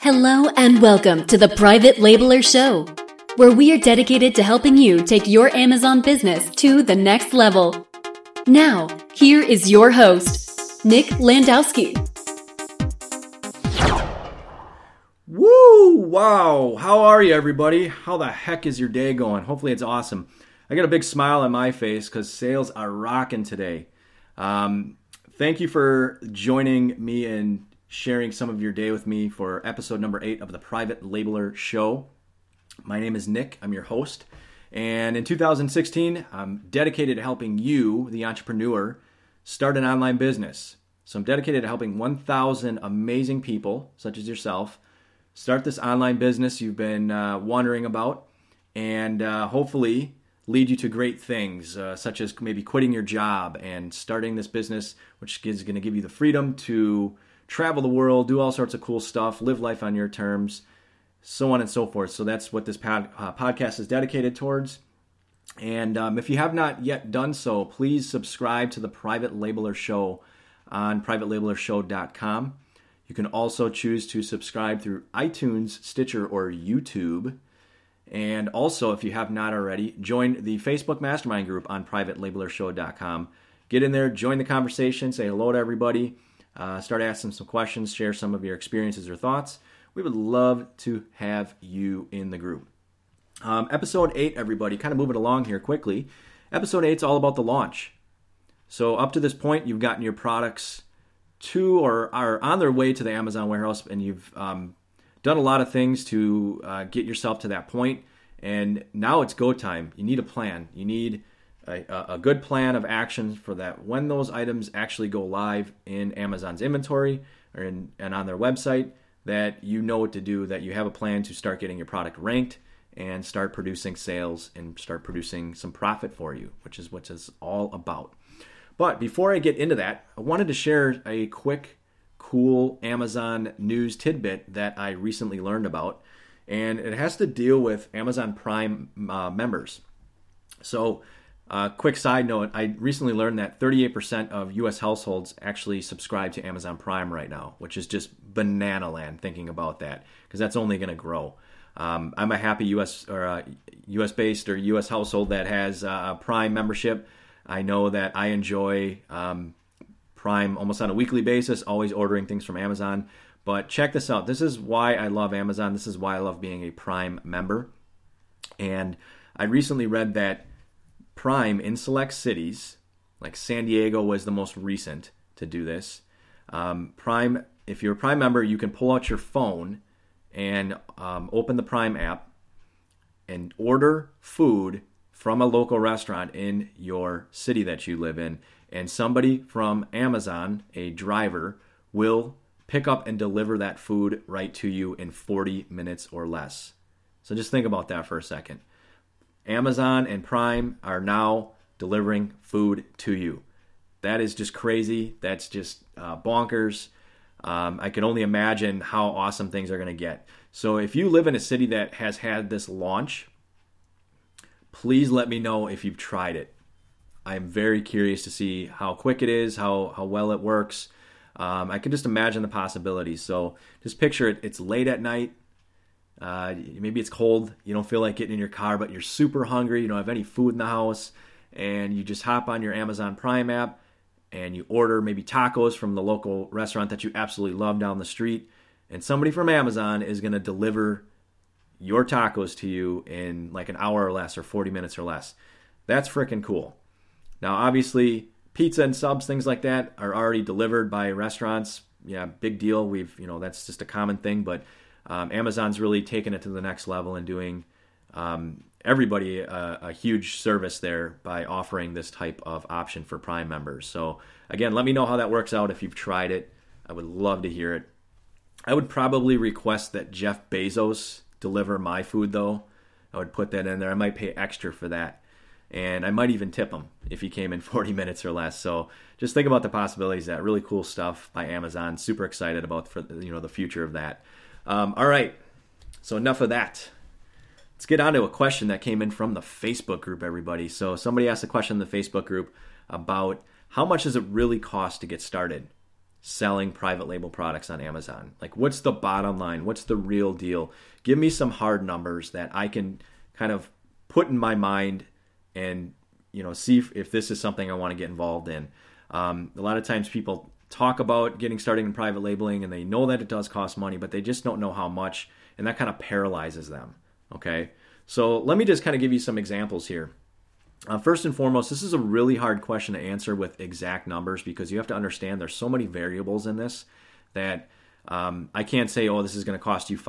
Hello and welcome to the Private Labeler Show, where we are dedicated to helping you take your Amazon business to the next level. Now, here is your host, Nick Landowski. Woo! Wow! How are you, everybody? How the heck is your day going? Hopefully it's awesome. I got a big smile on my face because sales are rocking today. Thank you for joining me and sharing some of your day with me for episode number 8 of the Private Labeler Show. My name is Nick. I'm your host. And in 2016, I'm dedicated to helping you, the entrepreneur, start an online business. So I'm dedicated to helping 1,000 amazing people, such as yourself, start this online business you've been wondering about, and hopefully lead you to great things, such as maybe quitting your job and starting this business, which is going to give you the freedom to travel the world, do all sorts of cool stuff, live life on your terms, so on and so forth. So that's what this podcast is dedicated towards. And if you have not yet done so, please subscribe to the Private Labeler Show on privatelabelershow.com. You can also choose to subscribe through iTunes, Stitcher, or YouTube. And also, if you have not already, join the Facebook Mastermind group on privatelabelershow.com. Get in there, join the conversation, say hello to everybody. Start asking some questions, share some of your experiences or thoughts. We would love to have you in the group. Episode 8, everybody, kind of moving along here quickly. Episode 8 is all about the launch. So up to this point, you've gotten your products to or are on their way to the Amazon warehouse, and you've done a lot of things to get yourself to that point. And now it's go time. You need a plan. You need a good plan of action for that when those items actually go live in Amazon's inventory and on their website, that you know what to do, that you have a plan to start getting your product ranked and start producing sales and start producing some profit for you, which is what it's all about. But before I get into that, I wanted to share a quick, cool Amazon news tidbit that I recently learned about, and it has to deal with Amazon Prime members. So, quick side note, I recently learned that 38% of U.S. households actually subscribe to Amazon Prime right now, which is just banana land thinking about that, because that's only going to grow. I'm a happy U.S. or U.S.-based or U.S. household that has a Prime membership. I know that I enjoy Prime almost on a weekly basis, always ordering things from Amazon. But check this out. This is why I love Amazon. This is why I love being a Prime member. And I recently read that Prime in select cities, like San Diego was the most recent to do this. Prime, if you're a Prime member, you can pull out your phone and open the Prime app and order food from a local restaurant in your city that you live in. And somebody from Amazon, a driver, will pick up and deliver that food right to you in 40 minutes or less. So just think about that for a second. Amazon and Prime are now delivering food to you. That is just crazy. That's just bonkers. I can only imagine how awesome things are going to get. So if you live in a city that has had this launch, please let me know if you've tried it. I'm very curious to see how quick it is, how well it works. I can just imagine the possibilities. So just picture it. It's late at night. Maybe it's cold. You don't feel like getting in your car, but you're super hungry. You don't have any food in the house. And you just hop on your Amazon Prime app and you order maybe tacos from the local restaurant that you absolutely love down the street. And somebody from Amazon is going to deliver your tacos to you in like an hour or less or 40 minutes or less. That's freaking cool. Now, obviously, pizza and subs, things like that are already delivered by restaurants. Yeah, big deal. That's just a common thing, but Amazon's really taken it to the next level and doing everybody a huge service there by offering this type of option for Prime members. So again, let me know how that works out if you've tried it. I would love to hear it. I would probably request that Jeff Bezos deliver my food, though. I would put that in there. I might pay extra for that. And I might even tip him if he came in 40 minutes or less. So just think about the possibilities of that. Really cool stuff by Amazon. Super excited about the future of that. All right. So enough of that. Let's get on to a question that came in from the Facebook group, everybody. So somebody asked a question in the Facebook group about how much does it really cost to get started? selling private label products on Amazon? Like, what's the bottom line? What's the real deal? Give me some hard numbers that I can kind of put in my mind and, see if this is something I want to get involved in. A lot of times people talk about getting started in private labeling and they know that it does cost money, but they just don't know how much, and that kind of paralyzes them. Okay. So let me just kind of give you some examples here. First and foremost, this is a really hard question to answer with exact numbers because you have to understand there's so many variables in this that I can't say, oh, this is going to cost you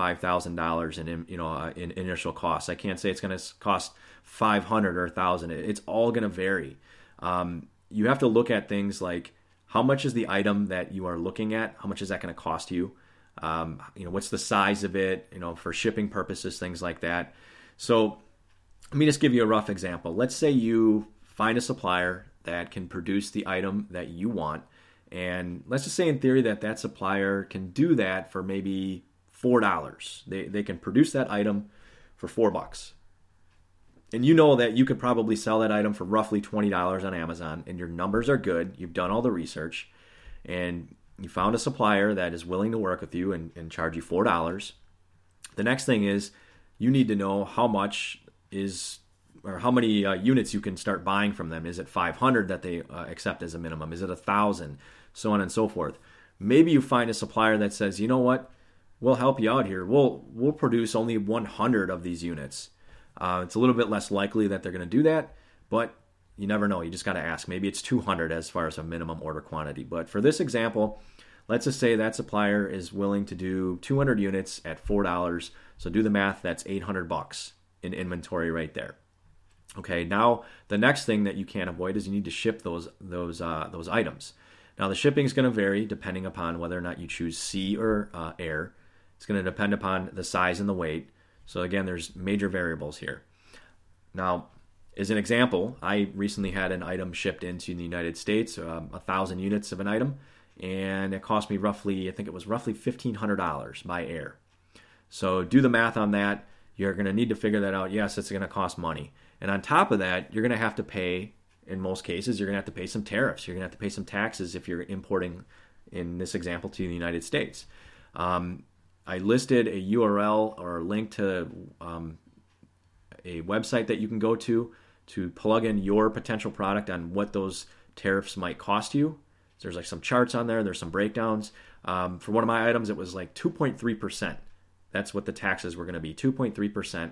$5,000 in initial costs. I can't say it's going to cost $500 or $1,000. It's all going to vary. You have to look at things like how much is the item that you are looking at? How much is that going to cost you? What's the size of it? For shipping purposes, things like that. So let me just give you a rough example. Let's say you find a supplier that can produce the item that you want. And let's just say in theory that supplier can do that for maybe $4. They can produce that item for $4. And you know that you could probably sell that item for roughly $20 on Amazon, and your numbers are good. You've done all the research, and you found a supplier that is willing to work with you and charge you $4. The next thing is you need to know how much or how many units you can start buying from them. Is it 500 that they accept as a minimum? Is it 1,000? So on and so forth. Maybe you find a supplier that says, you know what, we'll help you out here. We'll produce only 100 of these units. It's a little bit less likely that they're going to do that, but you never know. You just got to ask. Maybe it's 200 as far as a minimum order quantity. But for this example, let's just say that supplier is willing to do 200 units at $4. So do the math. That's $800 in inventory right there. Okay. Now the next thing that you can't avoid is you need to ship those items. Now the shipping is going to vary depending upon whether or not you choose sea or air. It's going to depend upon the size and the weight. So again, there's major variables here. Now, as an example, I recently had an item shipped into the United States, 1,000 units of an item, and it cost me roughly $1,500 by air. So do the math on that. You're going to need to figure that out. Yes, it's going to cost money. And on top of that, you're going to have to pay, in most cases, you're going to have to pay some tariffs. You're going to have to pay some taxes if you're importing, in this example, to the United States. I listed a URL or a link to a website that you can go to plug in your potential product on what those tariffs might cost you. So there's like some charts on there. There's some breakdowns. For one of my items, it was like 2.3%. That's what the taxes were going to be, 2.3%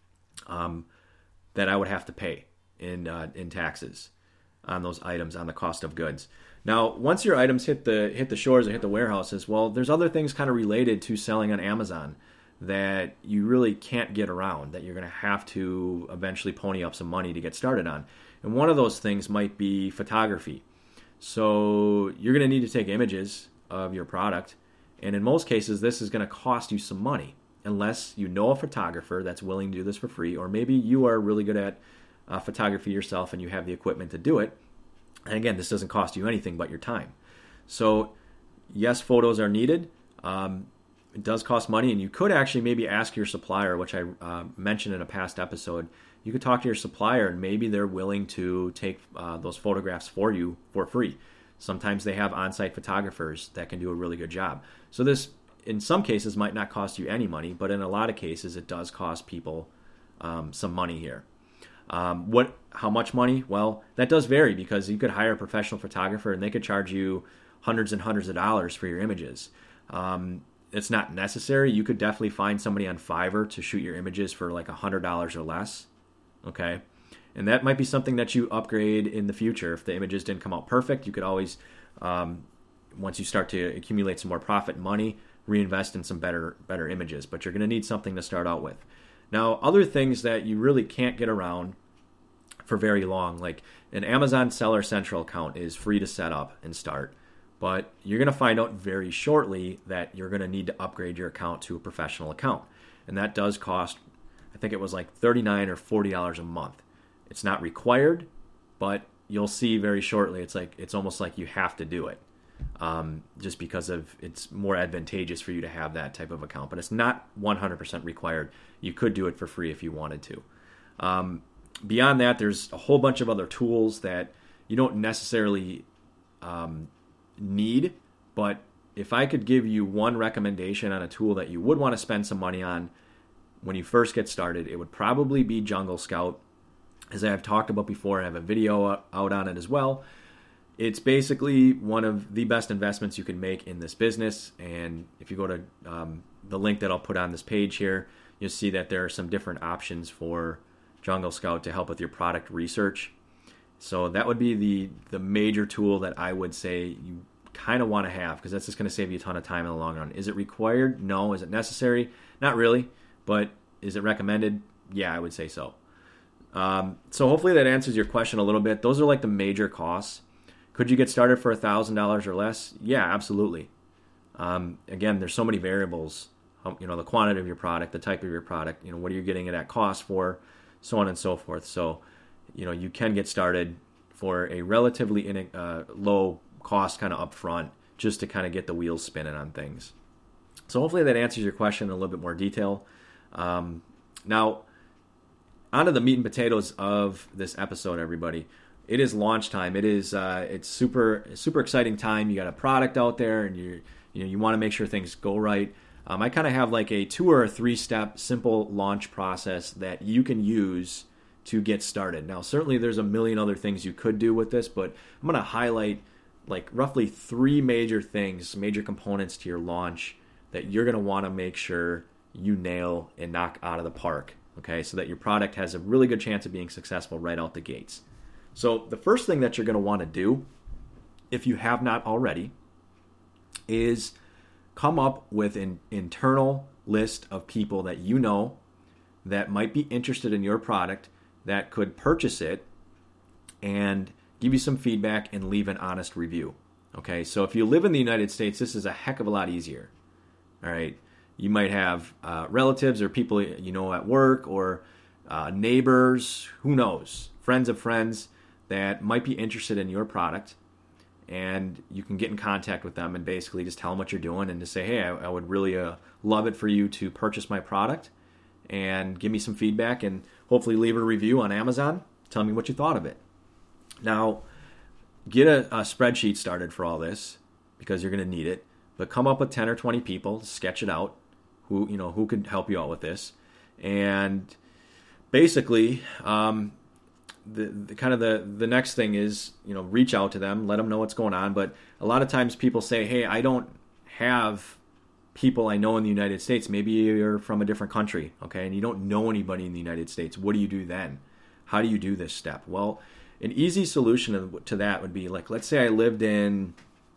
that I would have to pay in taxes on those items, on the cost of goods. Now, once your items hit the shores or hit the warehouses, well, there's other things kind of related to selling on Amazon that you really can't get around, that you're going to have to eventually pony up some money to get started on. And one of those things might be photography. So you're going to need to take images of your product, and in most cases, this is going to cost you some money, unless you know a photographer that's willing to do this for free, or maybe you are really good at photography yourself and you have the equipment to do it. And again, this doesn't cost you anything but your time. So yes, photos are needed. It does cost money, and you could actually maybe ask your supplier, which I mentioned in a past episode. You could talk to your supplier, and maybe they're willing to take those photographs for you for free. Sometimes they have on-site photographers that can do a really good job. So this, in some cases, might not cost you any money, but in a lot of cases, it does cost people some money here. How much money? Well, that does vary, because you could hire a professional photographer and they could charge you hundreds and hundreds of dollars for your images. It's not necessary. You could definitely find somebody on Fiverr to shoot your images for like $100 or less. Okay. And that might be something that you upgrade in the future. If the images didn't come out perfect, you could always, once you start to accumulate some more profit and money, reinvest in some better images. But you're going to need something to start out with. Now, other things that you really can't get around for very long, like an Amazon Seller Central account is free to set up and start, but you're going to find out very shortly that you're going to need to upgrade your account to a professional account. And that does cost, I think it was like $39 or $40 a month. It's not required, but you'll see very shortly it's almost like you have to do it. Just because it's more advantageous for you to have that type of account, but it's not 100% required. You could do it for free if you wanted to. Beyond that, there's a whole bunch of other tools that you don't necessarily need, But if I could give you one recommendation on a tool that you would want to spend some money on when you first get started, it would probably be Jungle Scout. As I've talked about before, I have a video out on it as well. It's basically one of the best investments you can make in this business. And if you go to the link that I'll put on this page here, you'll see that there are some different options for Jungle Scout to help with your product research. So that would be the major tool that I would say you kind of want to have, because that's just going to save you a ton of time in the long run. Is it required? No. Is it necessary? Not really. But is it recommended? Yeah, I would say so. So hopefully that answers your question a little bit. Those are like the major costs. Could you get started for $1,000 or less? Yeah, absolutely. Again, there's so many variables. The quantity of your product, the type of your product, what are you getting it at cost for, so on and so forth. So, you can get started for a relatively low cost kind of upfront, just to kind of get the wheels spinning on things. So hopefully that answers your question in a little bit more detail. Now, onto the meat and potatoes of this episode, everybody. It is launch time. It's super exciting time. You got a product out there, and you want to make sure things go right. I kind of have like a 2 or 3 step simple launch process that you can use to get started. Now, certainly there's a million other things you could do with this, but I'm going to highlight like roughly 3 major components to your launch that you're going to want to make sure you nail and knock out of the park, okay, so that your product has a really good chance of being successful right out the gates. So the first thing that you're going to want to do, if you have not already, is come up with an internal list of people that you know that might be interested in your product, that could purchase it and give you some feedback and leave an honest review. Okay, so if you live in the United States, this is a heck of a lot easier. All right, you might have relatives or people at work, or neighbors, who knows, friends of friends that might be interested in your product, and you can get in contact with them and basically just tell them what you're doing and to say, hey, I would really love it for you to purchase my product and give me some feedback, and hopefully leave a review on Amazon. Tell me what you thought of it. Now, get a spreadsheet started for all this, because you're going to need it. But come up with 10 or 20 people, sketch it out, who could help you out with this, and basically, the next thing is reach out to them, let them know what's going on. But a lot of times people say, hey, I don't have people I know in the United States. Maybe you're from a different country, okay, and you don't know anybody in the United States. What do you do then? How do you do this step? Well, an easy solution to that would be, like, let's say I lived in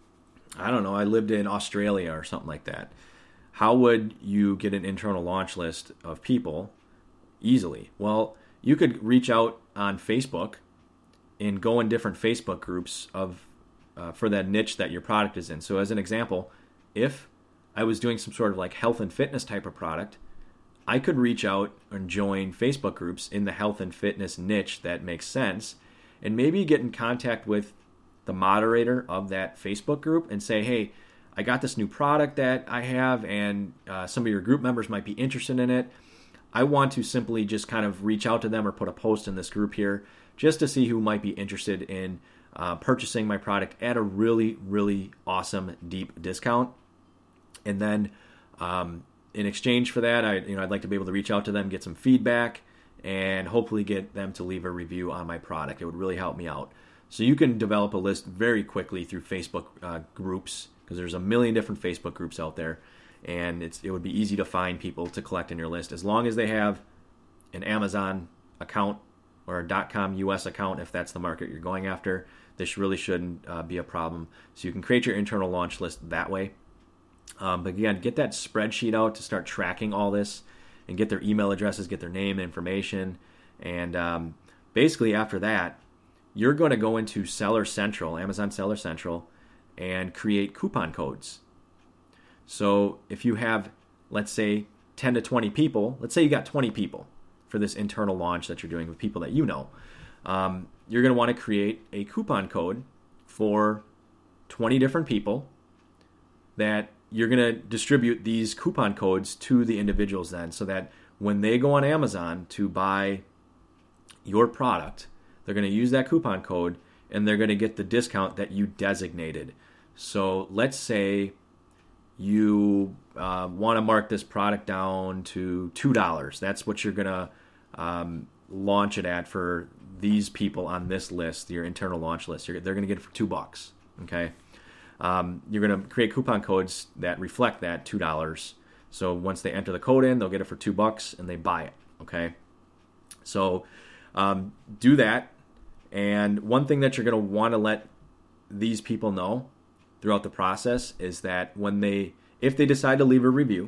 Australia or something like that. How would you get an internal launch list of people easily? Well, you could reach out on Facebook and go in different Facebook groups for that niche that your product is in. So as an example, if I was doing some sort of like health and fitness type of product, I could reach out and join Facebook groups in the health and fitness niche that makes sense, and maybe get in contact with the moderator of that Facebook group and say, hey, I got this new product that I have, and some of your group members might be interested in it. I want to simply just kind of reach out to them or put a post in this group here just to see who might be interested in purchasing my product at a really, really awesome deep discount. And then in exchange for that, I'd like to be able to reach out to them, get some feedback, and hopefully get them to leave a review on my product. It would really help me out. So you can develop a list very quickly through Facebook groups, because there's a million different Facebook groups out there, and it would be easy to find people to collect in your list, as long as they have an Amazon account or a .com US account, if that's the market you're going after. This really shouldn't be a problem. So you can create your internal launch list that way. But again, get that spreadsheet out to start tracking all this, and get their email addresses, get their name, information, and basically after that, you're going to go into Seller Central, Amazon Seller Central, and create coupon codes. So if you have, let's say, 10 to 20 people, let's say you got 20 people for this internal launch that you're doing with people that you know, you're going to want to create a coupon code for 20 different people that you're going to distribute these coupon codes to the individuals then, so that when they go on Amazon to buy your product, they're going to use that coupon code and they're going to get the discount that you designated. So let's say you want to mark this product down to $2. That's what you're going to launch it at for these people on this list, your internal launch list. They're going to get it for $2. Okay. You're going to create coupon codes that reflect that $2. So once they enter the code in, they'll get it for $2 and they buy it. Okay. So do that. And one thing that you're going to want to let these people know throughout the process is that if they decide to leave a review,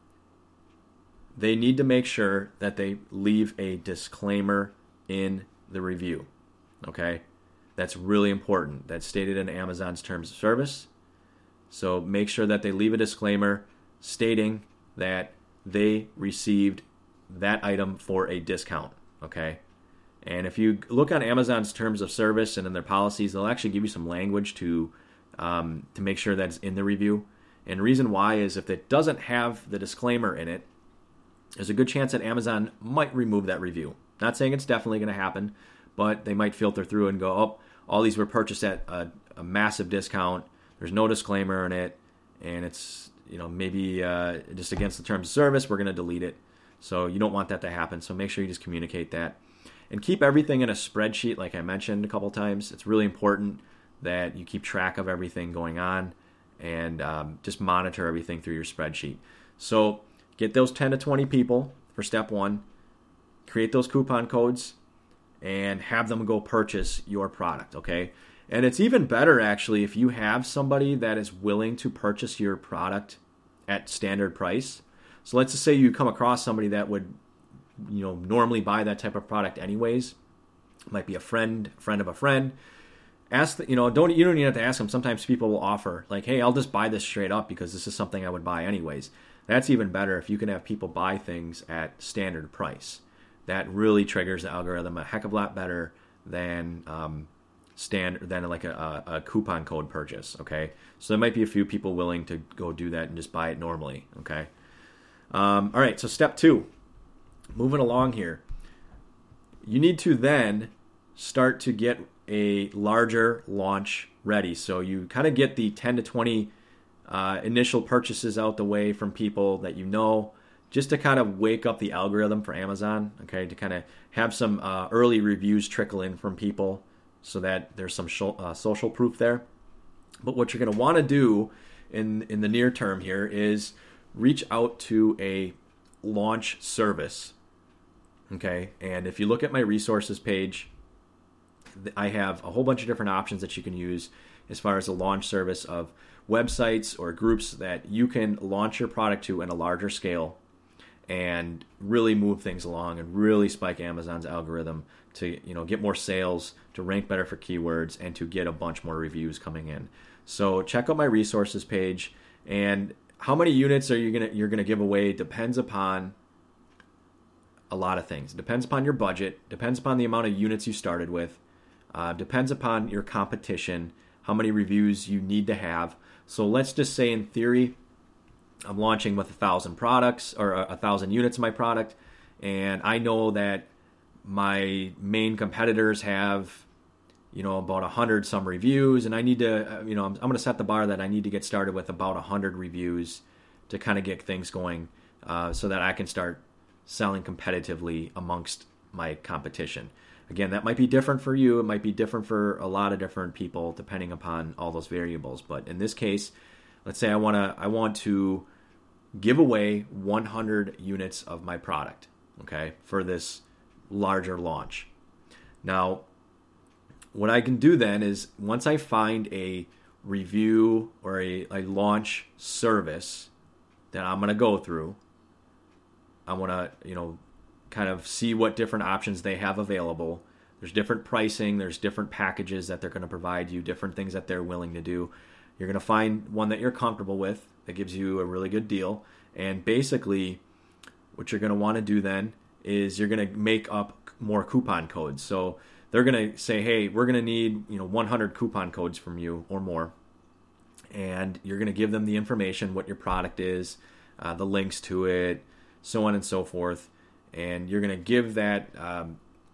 they need to make sure that they leave a disclaimer in the review. Okay? That's really important. That's stated in Amazon's terms of service. So make sure that they leave a disclaimer stating that they received that item for a discount. Okay? And if you look on Amazon's terms of service and in their policies, they'll actually give you some language to make sure that it's in the review. And the reason why is if it doesn't have the disclaimer in it, there's a good chance that Amazon might remove that review. Not saying it's definitely going to happen, but they might filter through and go, oh, all these were purchased at a massive discount. There's no disclaimer in it, and it's maybe just against the terms of service. We're going to delete it. So you don't want that to happen. So make sure you just communicate that. And keep everything in a spreadsheet, like I mentioned a couple times. It's really important that you keep track of everything going on and just monitor everything through your spreadsheet. So get those 10 to 20 people for step one, create those coupon codes, and have them go purchase your product, okay? And it's even better, actually, if you have somebody that is willing to purchase your product at standard price. So let's just say you come across somebody that would normally buy that type of product anyways. It might be a friend of a friend. Ask you don't even have to ask them. Sometimes people will offer like, hey, I'll just buy this straight up because this is something I would buy anyways. That's even better if you can have people buy things at standard price. That really triggers the algorithm a heck of a lot better than like a coupon code purchase. Okay, so there might be a few people willing to go do that and just buy it normally. Okay, all right. So step 2. Moving along here, you need to then start to get a larger launch ready. So you kind of get the 10 to 20 initial purchases out the way from people that just to kind of wake up the algorithm for Amazon, okay, to kind of have some early reviews trickle in from people so that there's some social proof there. But what you're going to want to do in the near term here is reach out to a launch service. Okay, and if you look at my resources page, I have a whole bunch of different options that you can use as far as a launch service of websites or groups that you can launch your product to in a larger scale and really move things along and really spike Amazon's algorithm to get more sales, to rank better for keywords, and to get a bunch more reviews coming in. So check out my resources page, and how many units you're gonna give away depends upon a lot of things. It depends upon your budget, depends upon the amount of units you started with, depends upon your competition, how many reviews you need to have. So let's just say in theory, I'm launching with 1,000 products or 1,000 units of my product, and I know that my main competitors have about 100 some reviews, and I need to I'm going to set the bar that I need to get started with about 100 reviews to kind of get things going so that I can start selling competitively amongst my competition. Again, that might be different for you. It might be different for a lot of different people depending upon all those variables. But in this case, let's say I want to give away 100 units of my product, okay, for this larger launch. Now, what I can do then is once I find a review or a launch service that I'm going to go through, I want to, kind of see what different options they have available. There's different pricing. There's different packages that they're going to provide you, different things that they're willing to do. You're going to find one that you're comfortable with that gives you a really good deal. And basically, what you're going to want to do then is you're going to make up more coupon codes. So they're going to say, hey, we're going to need 100 coupon codes from you or more. And you're going to give them the information, what your product is, the links to it, so on and so forth. And you're going to give that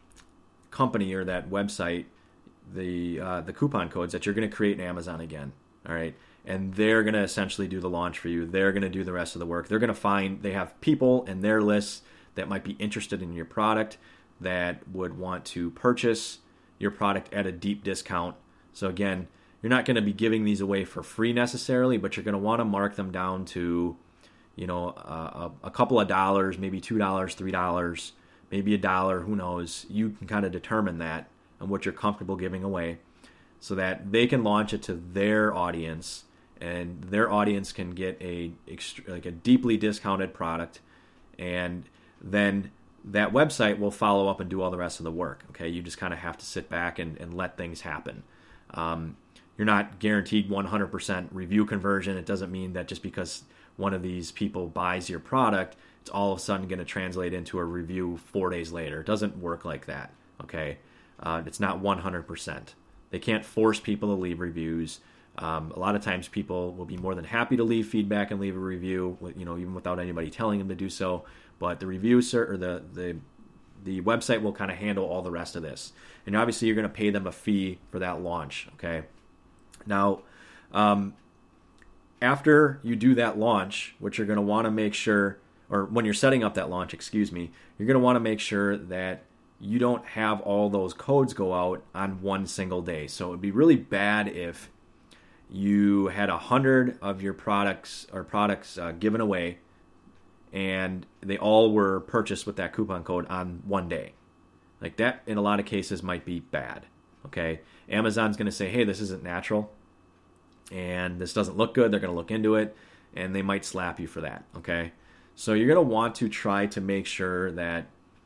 company or that website the coupon codes that you're going to create in Amazon again. All right. And they're going to essentially do the launch for you. They're going to do the rest of the work. They're going to they have people in their lists that might be interested in your product, that would want to purchase your product at a deep discount. So again, you're not going to be giving these away for free necessarily, but you're going to want to mark them down to, a couple of dollars, maybe $2, $3, maybe $1, who knows. You can kind of determine that and what you're comfortable giving away so that they can launch it to their audience, and their audience can get a deeply discounted product, and then that website will follow up and do all the rest of the work. Okay, you just kind of have to sit back and let things happen. You're not guaranteed 100% review conversion. It doesn't mean that just because one of these people buys your product, it's all of a sudden going to translate into a review 4 days later. It doesn't work like that. Okay, it's not 100%. They can't force people to leave reviews. A lot of times people will be more than happy to leave feedback and leave a review, even without anybody telling them to do so. But the reviews or the website will kind of handle all the rest of this. And obviously you're going to pay them a fee for that launch. Okay. Now, after you do that launch, what you're going to want to make sure, or when you're setting up that launch, you're going to want to make sure that you don't have all those codes go out on one single day. So it would be really bad if you had 100 of your products given away, and they all were purchased with that coupon code on one day. Like that, in a lot of cases, might be bad. Okay, Amazon's going to say, hey, this isn't natural, and this doesn't look good. They're going to look into it, and they might slap you for that. Okay, so you're going to want to try to make sure that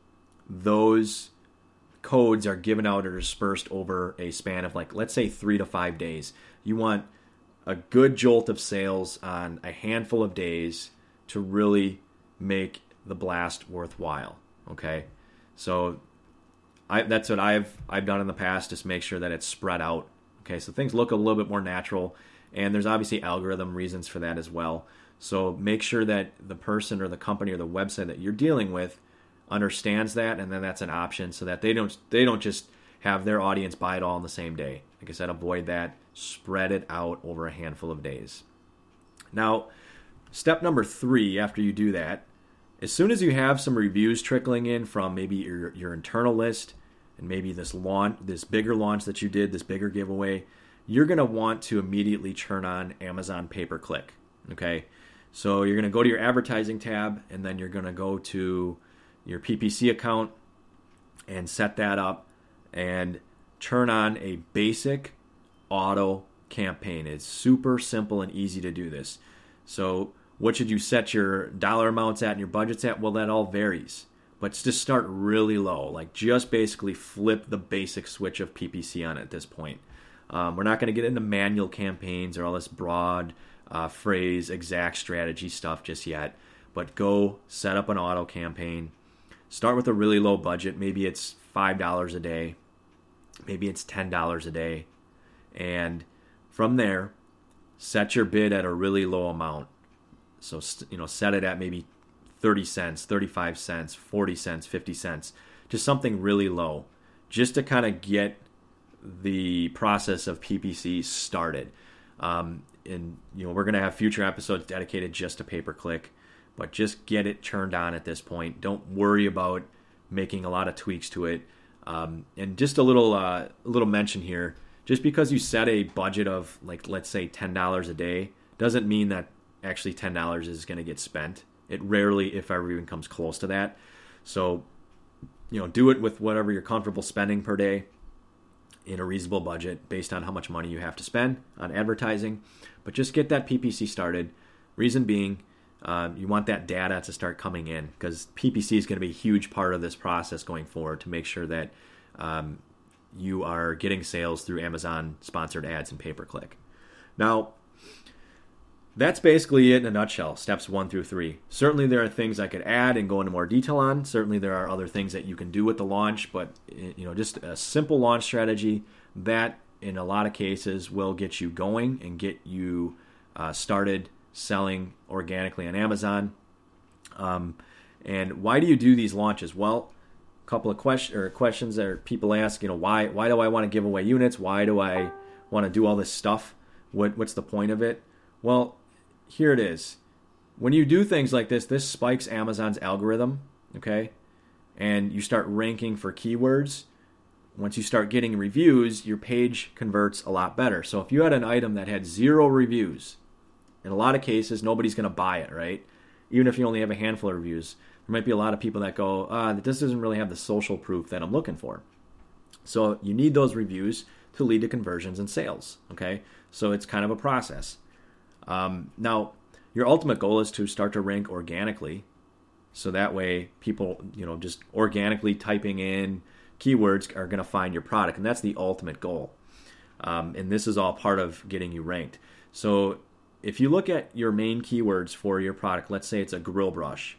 those codes are given out or dispersed over a span of, like, let's say 3 to 5 days. You want a good jolt of sales on a handful of days to really make the blast worthwhile. Okay, so that's what I've done in the past. Just make sure that it's spread out. Okay, so things look a little bit more natural, and there's obviously algorithm reasons for that as well. So make sure that the person or the company or the website that you're dealing with understands that, and then that's an option so that they don't just have their audience buy it all in the same day. Like I said, avoid that. Spread it out over a handful of days. Now, step number 3, after you do that, as soon as you have some reviews trickling in from maybe your internal list and maybe this bigger launch that you did, this bigger giveaway, you're going to want to immediately turn on Amazon pay-per-click. Okay, so you're going to go to your advertising tab, and then you're going to go to your PPC account and set that up and turn on a basic auto campaign. It's super simple and easy to do this. So what should you set your dollar amounts at and your budgets at? Well, that all varies. But just start really low. Like, just basically flip the basic switch of PPC on at this point. We're not going to get into manual campaigns or all this broad phrase, exact strategy stuff just yet. But go set up an auto campaign. Start with a really low budget. Maybe it's $5 a day. Maybe it's $10 a day. And from there, set your bid at a really low amount. So, set it at maybe 30 cents, 35 cents, 40 cents, 50 cents. Just something really low. Just to kind of get the process of PPC started. And we're going to have future episodes dedicated just to pay-per-click. But just get it turned on at this point. Don't worry about making a lot of tweaks to it. And just a little mention here. Just because you set a budget of, like, let's say $10 a day, doesn't mean that actually $10 is going to get spent. It rarely, if ever, even comes close to that. So, do it with whatever you're comfortable spending per day in a reasonable budget based on how much money you have to spend on advertising. But just get that PPC started. Reason being, you want that data to start coming in, because PPC is going to be a huge part of this process going forward to make sure that you are getting sales through Amazon sponsored ads and pay-per-click. Now, that's basically it in a nutshell, steps 1 through 3. Certainly there are things I could add and go into more detail on. Certainly there are other things that you can do with the launch, but just a simple launch strategy that in a lot of cases will get you going and get you started selling organically on Amazon. And why do you do these launches? Well, a couple of questions that people ask, why do I want to give away units? Why do I want to do all this stuff? What's the point of it? Well, here it is. When you do things like this spikes Amazon's algorithm, okay? And you start ranking for keywords. Once you start getting reviews, your page converts a lot better. So if you had an item that had 0 reviews, in a lot of cases, nobody's going to buy it, right? Even if you only have a handful of reviews, there might be a lot of people that go, this doesn't really have the social proof that I'm looking for. So you need those reviews to lead to conversions and sales, okay? So it's kind of a process. Now, your ultimate goal is to start to rank organically. So that way people, just organically typing in keywords are going to find your product. And that's the ultimate goal. And this is all part of getting you ranked. So if you look at your main keywords for your product, let's say it's a grill brush,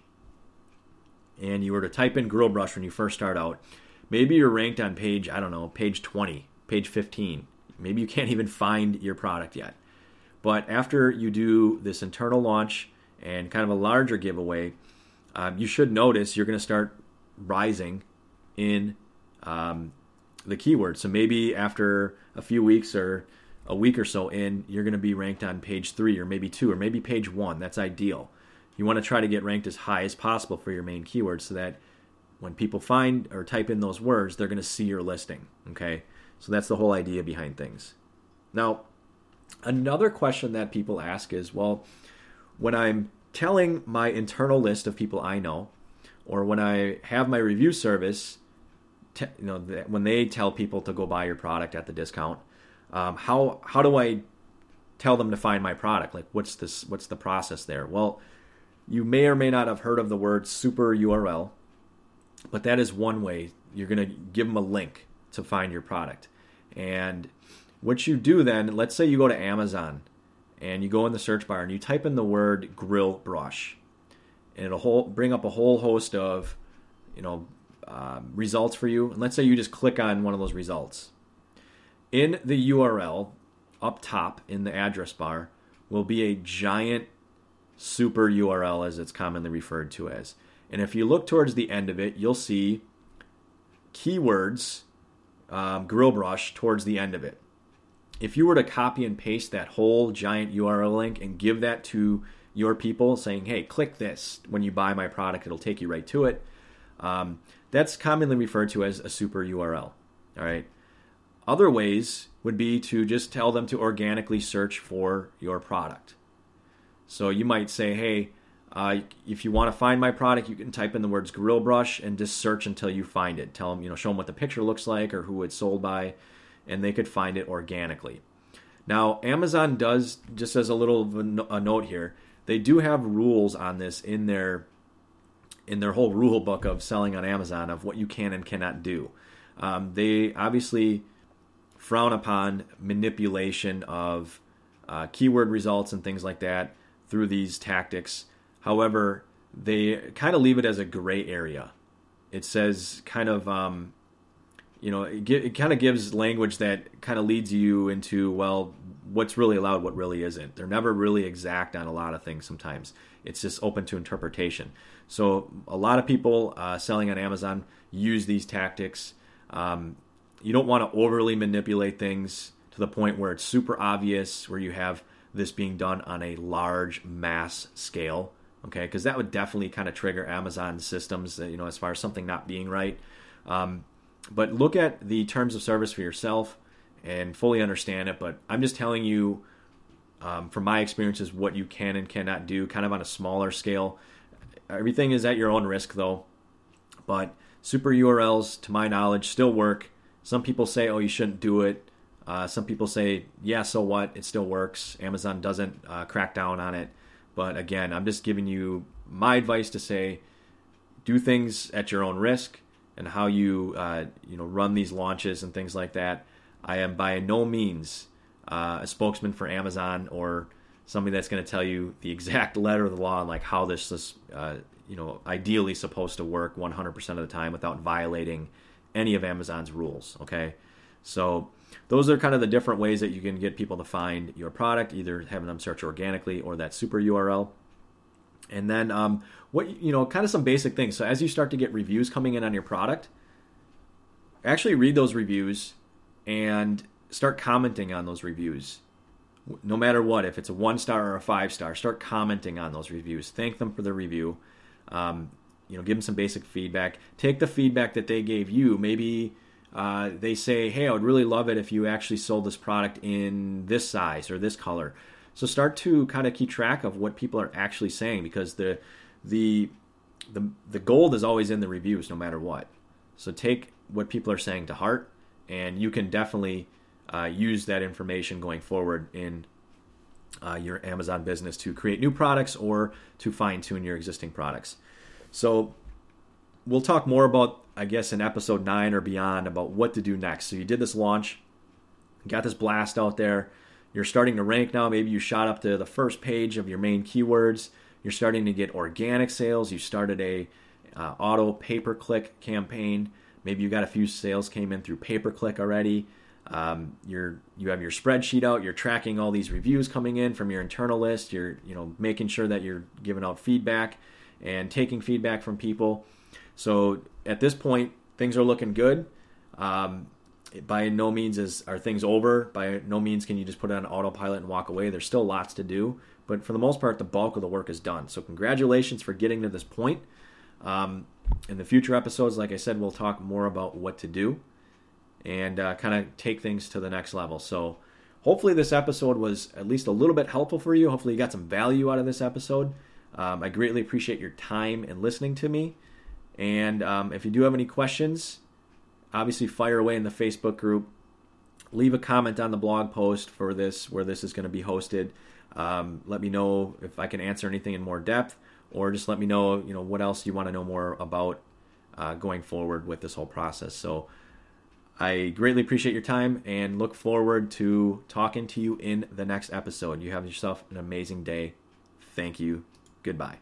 and you were to type in grill brush when you first start out, maybe you're ranked on page 20, page 15. Maybe you can't even find your product yet. But after you do this internal launch and kind of a larger giveaway, you should notice you're going to start rising in the keyword. So maybe after a few weeks or a week or so in, you're going to be ranked on page 3 or maybe 2 or maybe page 1. That's ideal. You want to try to get ranked as high as possible for your main keyword so that when people find or type in those words, they're going to see your listing. Okay, so that's the whole idea behind things. Now, another question that people ask is, well, when I'm telling my internal list of people I know, or when I have my review service, when they tell people to go buy your product at the discount, how do I tell them to find my product? Like, what's the process there? Well, you may or may not have heard of the word super URL, but that is one way. You're going to give them a link to find your product. And what you do then, let's say you go to Amazon and you go in the search bar and you type in the word grill brush, and it'll bring up a whole host of results for you. And let's say you just click on one of those results. In the URL, up top in the address bar, will be a giant super URL, as it's commonly referred to as. And if you look towards the end of it, you'll see keywords, grill brush, towards the end of it. If you were to copy and paste that whole giant URL link and give that to your people saying, hey, click this when you buy my product, it'll take you right to it. That's commonly referred to as a super URL. All right. Other ways would be to just tell them to organically search for your product. So you might say, hey, if you want to find my product, you can type in the words grill brush and just search until you find it. Tell them, show them what the picture looks like or who it's sold by, and they could find it organically. Now, Amazon does, just as a little a note here, they do have rules on this in their whole rule book of selling on Amazon of what you can and cannot do. They obviously frown upon manipulation of keyword results and things like that through these tactics. However, they kind of leave it as a gray area. It says kind of, it kind of gives language that kind of leads you into, well, what's really allowed, what really isn't. They're never really exact on a lot of things sometimes. It's just open to interpretation. So a lot of people selling on Amazon use these tactics. You don't want to overly manipulate things to the point where it's super obvious, where you have this being done on a large mass scale, okay? Because that would definitely kind of trigger Amazon's systems, as far as something not being right. But look at the terms of service for yourself and fully understand it. But I'm just telling you, from my experiences, what you can and cannot do, kind of on a smaller scale. Everything is at your own risk, though. But super URLs, to my knowledge, still work. Some people say, oh, you shouldn't do it. Some people say, yeah, so what? It still works. Amazon doesn't crack down on it. But again, I'm just giving you my advice to say, do things at your own risk, and how you run these launches and things like that. I am by no means a spokesman for Amazon or somebody that's going to tell you the exact letter of the law and like how this is ideally supposed to work 100% of the time without violating any of Amazon's rules. Okay, so those are kind of the different ways that you can get people to find your product, either having them search organically or that super URL. And then kind of some basic things. So as you start to get reviews coming in on your product, actually read those reviews and start commenting on those reviews. no matter what, if it's a 1-star or a 5-star, start commenting on those reviews. Thank them for the review. Give them some basic feedback. Take the feedback that they gave you. Maybe they say, hey, I would really love it if you actually sold this product in this size or this color. So start to kind of keep track of what people are actually saying, because the gold is always in the reviews no matter what. So take what people are saying to heart, and you can definitely use that information going forward in your Amazon business to create new products or to fine-tune your existing products. So we'll talk more about, I guess, in episode 9 or beyond about what to do next. So you did this launch, got this blast out there, you're starting to rank now. Maybe you shot up to the first page of your main keywords. You're starting to get organic sales. You started a auto pay-per-click campaign. Maybe you got a few sales came in through pay-per-click already. You have your spreadsheet out. You're tracking all these reviews coming in from your internal list. You're making sure that you're giving out feedback and taking feedback from people. So at this point, things are looking good. By no means are things over. By no means can you just put it on autopilot and walk away. There's still lots to do. But for the most part, the bulk of the work is done. So congratulations for getting to this point. In the future episodes, like I said, we'll talk more about what to do and kind of take things to the next level. So hopefully this episode was at least a little bit helpful for you. Hopefully you got some value out of this episode. I greatly appreciate your time and listening to me. And if you do have any questions, obviously fire away in the Facebook group. Leave a comment on the blog post for this, where this is going to be hosted. Let me know if I can answer anything in more depth, or just let me know, what else you want to know more about going forward with this whole process. So I greatly appreciate your time and look forward to talking to you in the next episode. You have yourself an amazing day. Thank you. Goodbye.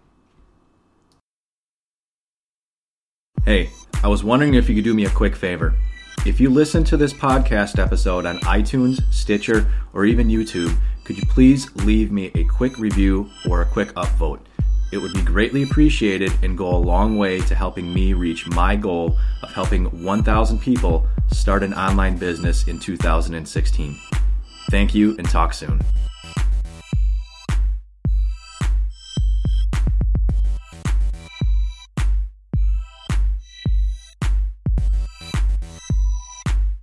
Hey, I was wondering if you could do me a quick favor. If you listen to this podcast episode on iTunes, Stitcher, or even YouTube, could you please leave me a quick review or a quick upvote? It would be greatly appreciated and go a long way to helping me reach my goal of helping 1,000 people start an online business in 2016. Thank you, and talk soon.